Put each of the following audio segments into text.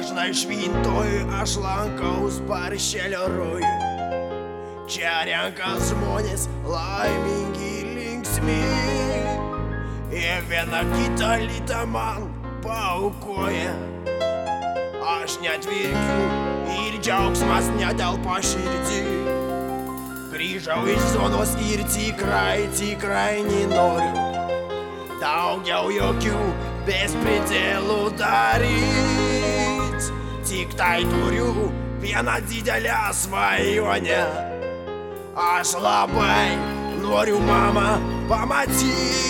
Dažnai švintoj aš lankaus Paršelio rojų. Čia renkas žmonės laimingi ir linksmi. Ir viena kitą litą man paaukoja. Aš net verkiu ir džiaugsmas netelpa širdį. Grįžau iš zonos ir tikrai nenoriu daugiau jokių bespridelų daryt. Tik tai turiu vieną didelę svajonę. Aš labai noriu mamą pamatyt.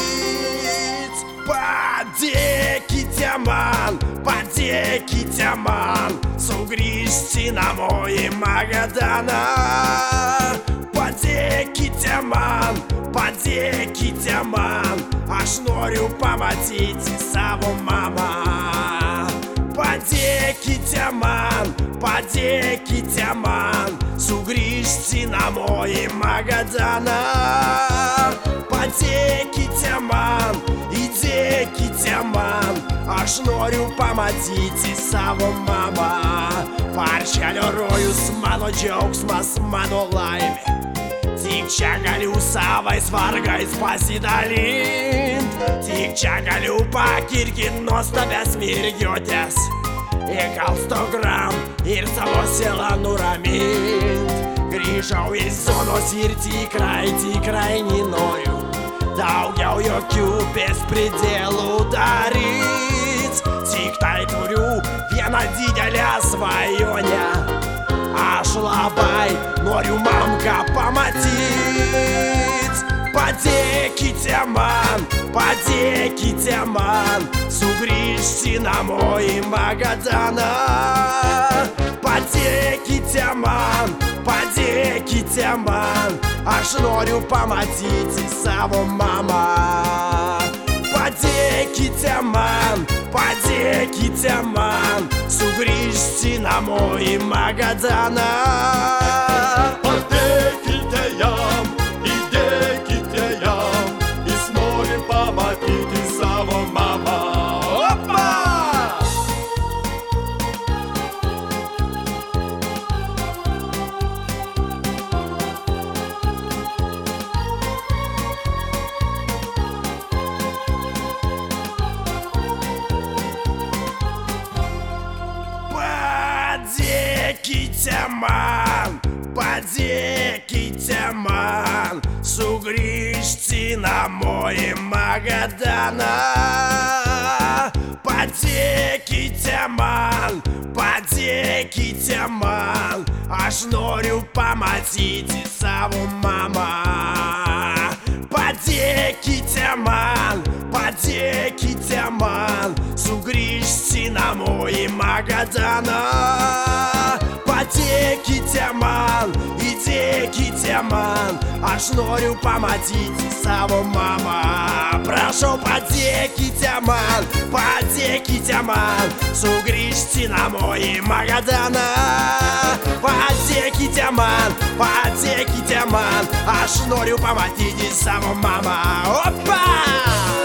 Padėkite man sugrįžti namo į Magadaną. Padėkite man, aš noriu pamatyti savo mamą. Padėkite man, sugrįžti namo į Magadaną. Padėkite man, įdėkite man, aš noriu pamatyti savo mamą. Paršelio rojus mano džiaugsmas, mano laimė. Tik čia galiu savais vargais pasidalint. Tik čia galiu pakirkint nuostabias mergiotės. Gal 100 gram ir savo sielą nuramint. Grįžau iš zonos ir tikrai nenoriu daugiau jokių bespridelų daryt. Tik tai turiu vieną didelę svajonę. Aš labai noriu mamką pamatyt. Padėkite man, sugrįžti namo į Magadaną. Padėkite man, aš noriu pamatyti savo mamą. Padėkite man, sugrįžti namo į Magadaną. Padėkite jam, įdėkite jam, jis nori pamatyti savo mamą. Opa! Padėkite man, sugrįžti namo į Magadaną. Padėkite man, aš noriu pamatyti savo mamą. Padėkite man, sugrįžti namo į Magadaną. Padėkite man, įdėkite man, aš noriu pamatyti savo mamą. Prašau, padėkite man, sugrįžti namo į Magadaną. Padėkite man, aš noriu pamatyti savo mamą. Opa!